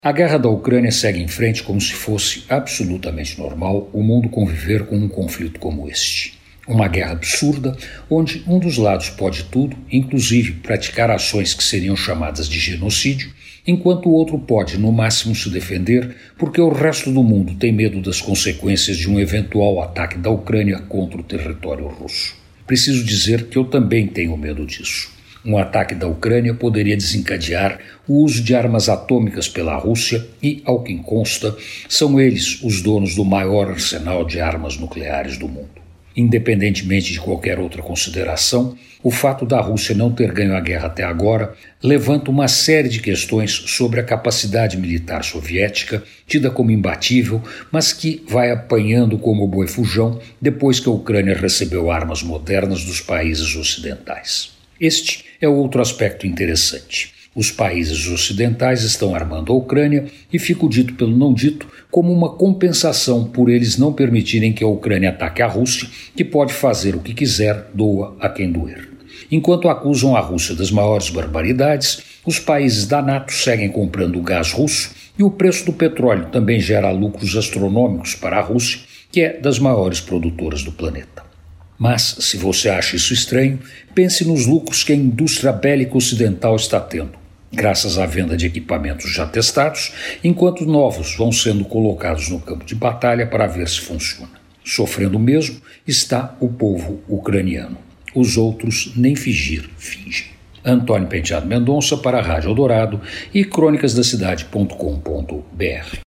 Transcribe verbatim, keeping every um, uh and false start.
A guerra da Ucrânia segue em frente como se fosse absolutamente normal o mundo conviver com um conflito como este. Uma guerra absurda, onde um dos lados pode tudo, inclusive praticar ações que seriam chamadas de genocídio, enquanto o outro pode, no máximo, se defender, porque o resto do mundo tem medo das consequências de um eventual ataque da Ucrânia contra o território russo. Preciso dizer que eu também tenho medo disso. Um ataque da Ucrânia poderia desencadear o uso de armas atômicas pela Rússia e, ao que consta, são eles os donos do maior arsenal de armas nucleares do mundo. Independentemente de qualquer outra consideração, o fato da Rússia não ter ganho a guerra até agora levanta uma série de questões sobre a capacidade militar soviética, tida como imbatível, mas que vai apanhando como boi fujão depois que a Ucrânia recebeu armas modernas dos países ocidentais. Este é outro aspecto interessante. Os países ocidentais estão armando a Ucrânia e fica dito pelo não dito como uma compensação por eles não permitirem que a Ucrânia ataque a Rússia, que pode fazer o que quiser, doa a quem doer. Enquanto acusam a Rússia das maiores barbaridades, os países da NATO seguem comprando o gás russo e o preço do petróleo também gera lucros astronômicos para a Rússia, que é das maiores produtoras do planeta. Mas, se você acha isso estranho, pense nos lucros que a indústria bélica ocidental está tendo, graças à venda de equipamentos já testados, enquanto novos vão sendo colocados no campo de batalha para ver se funciona. Sofrendo mesmo está o povo ucraniano. Os outros nem fingir, fingem. Antônio Penteado Mendonça para a Rádio Eldorado e crônicas da cidade ponto com ponto br.